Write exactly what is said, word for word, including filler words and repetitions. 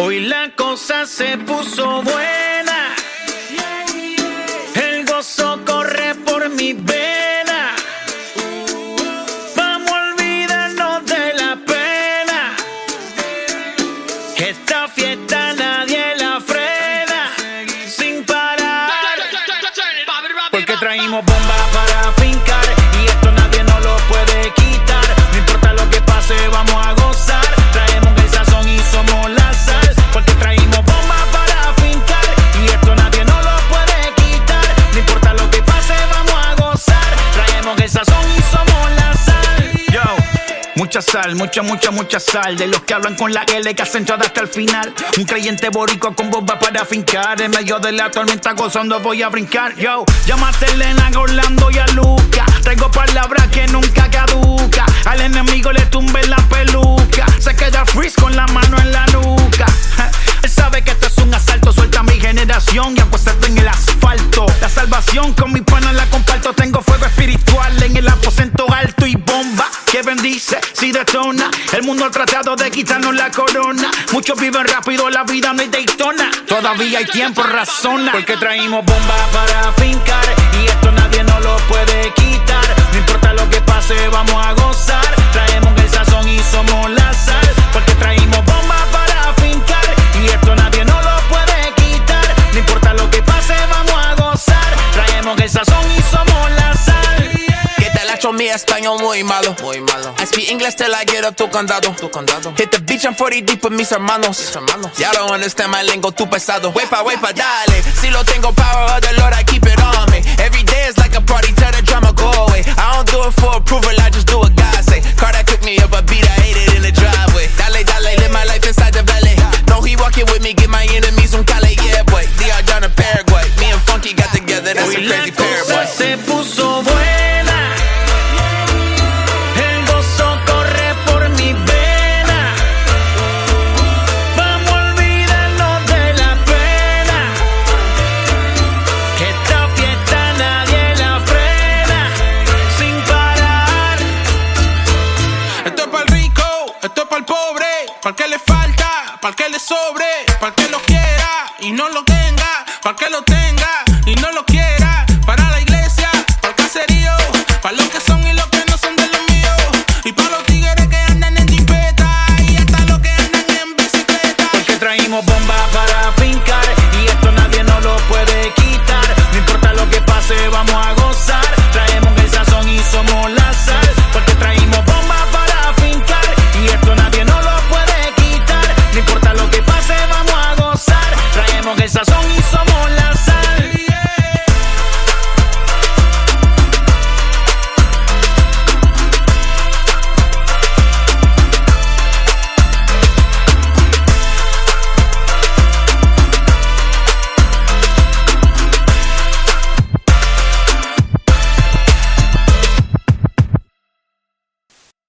Hoy la cosa se puso buena. El gozo corre por mi vena. Vamos a olvidarnos de la pena. Esta fiesta nadie la frena. Sin parar. Porque traímos bombas para fincar. Y esto nadie nos lo puede quitar. No importa lo que pase, vamos a gozar. Traemos el sazón y somos la sal. Porque traímos bombas para fincar. Y esto nadie nos lo puede quitar. No importa lo que pase, vamos a gozar. Traemos el sazón y somos la sal. Yo, mucha sal, mucha, mucha, mucha sal. De los que hablan con la L que hacen todo hasta el final. Un creyente boricua con bomba para fincar. En medio de la tormenta gozando voy a brincar. Yo, llámate a Elena, a Orlando y a Luca. Traigo palabras que nunca caduca. Al enemigo le tumbe la peluca. Se queda freeze con la mano en la nuca. Él sabe que esto es un asalto. Suelta mi generación y apuéstate en el asfalto. La salvación con mi pana la comparto. Tengo fuego espiritual en el aposento alto y bomba que bendice si detona. El mundo ha tratado de quitarnos la corona. Muchos viven rápido, la vida no es Daytona. Todavía hay tiempo, razona. Porque traímos bombas para fincar. Y esto nadie nos lo puede quitar. No importa lo que pase, vamos a gozar. Traemos el sazón y somos la sal. Porque traímos bombas para fincar. Y esto nadie nos lo puede quitar. No importa lo que pase, vamos a gozar. Traemos el sazón y somos la sal. ¿Qué tal hecho mi español muy malo? Muy malo. I speak English till I get up tu condado. Tu condado. Hit the beach, I'm forty deep with mis hermanos. Mis hermanos. Ya don't understand my lingo, tu pesado. Wepa, wepa, dale. Si lo tengo power of the Lord, I keep it on me. Every day is like a party, tell the drama go away. I don't do it for approval, I just do what God say. Car that cooked me up a beat, I ate it in the driveway. Dale, dale, live my life inside the valley. No, he walking with me, get my enemies un cale, yeah, boy. D R down to Paraguay. Me and Funky got together, that's a crazy pair, boy. Se puso buena. El gozo corre por mi vena. Vamos a olvidarnos de la pena. Que esta fiesta nadie la frena. Sin parar. Esto es para el rico, esto es para el pobre. Para el que le falta, para el que le sobre. Para el que lo quiera y no lo tenga. Para el que lo tenga y no lo quiera. Para la iglesia, para el caserío. Para los que son